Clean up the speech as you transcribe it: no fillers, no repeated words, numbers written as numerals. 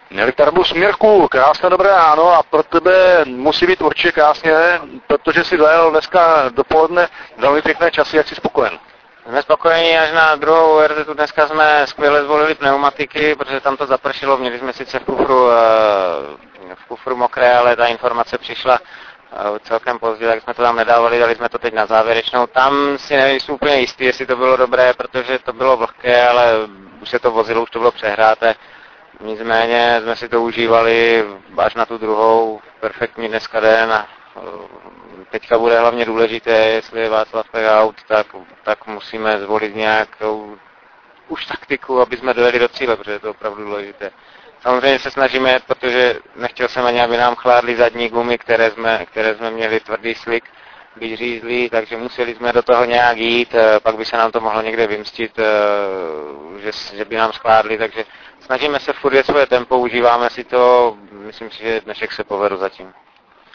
Nelitarbus Mirku, krásné dobré ráno a pro tebe musí být určitě krásně, protože si dojel dneska dopoledne velmi pěkné časy, jak jsi spokojen. Jsme spokojení až na druhou RZ. Dneska jsme skvěle zvolili pneumatiky, protože tam to zapršilo, měli jsme sice v kufru mokré, ale ta informace přišla celkem pozdě, tak jsme to tam nedávali, dali jsme to teď na závěrečnou. Tam si nejsem úplně jistý, jestli to bylo dobré, protože to bylo vlhké, ale už se to vozilo, už to bylo přehráté. Nicméně jsme si to užívali až na tu druhou, perfektní dneska den a teďka bude hlavně důležité, jestli je Václav out, tak musíme zvolit nějakou už taktiku, aby jsme dojeli do cíle, protože je to opravdu důležité. Samozřejmě se snažíme, protože nechtěl jsem ani, aby nám chládly zadní gumy, které jsme měli tvrdý slik, když řízlí, takže museli jsme do toho nějak jít, pak by se nám to mohlo někde vymstit, že by nám skládli, takže snažíme se furt jet svoje tempo, užíváme si to, myslím si, že dnešek se povedl zatím.